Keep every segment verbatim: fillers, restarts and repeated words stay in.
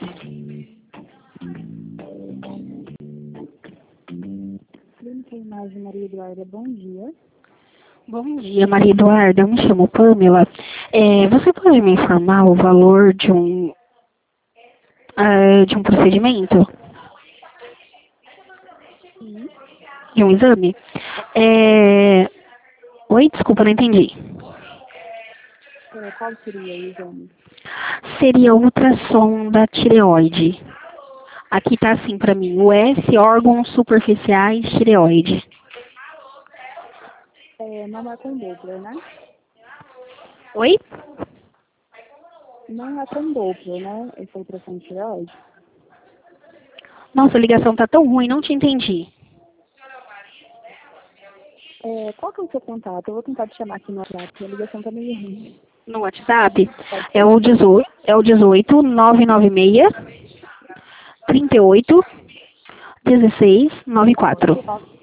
Clínica Imagem Maria Eduarda, bom dia. Bom dia, Maria Eduarda. Eu me chamo Pamela. É, você pode me informar o valor de um, ah, de um procedimento? Sim. De um exame? É... Oi, desculpa, não entendi. É, qual seria o exame? Seria ultrassom da tireoide. Aqui tá assim pra mim, U S, órgãos superficiais, tireoide. É, não é com Doppler, né? Oi? Não é com Doppler, né? Essa ultrassom de tireoide. Nossa, a ligação tá tão ruim, não te entendi. É, qual que é o seu contato? Eu vou tentar te chamar aqui no WhatsApp, porque a ligação tá meio ruim. No WhatsApp Pode é ser? o dezoito, é o dezoito, nove nove seis, trinta e oito, dezesseis, noventa e quatro.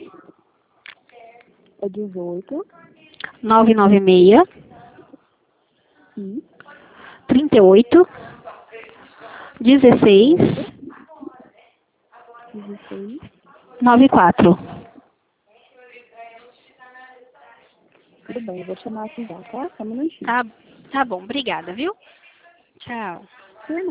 É dezoito. nove nove seis, Sim. trinta e oito, dezesseis, dezesseis. noventa e quatro. Tudo bem, eu vou te chamar aqui já, tá? Só um minutinho. Tá, tá bom, obrigada, viu? Tchau.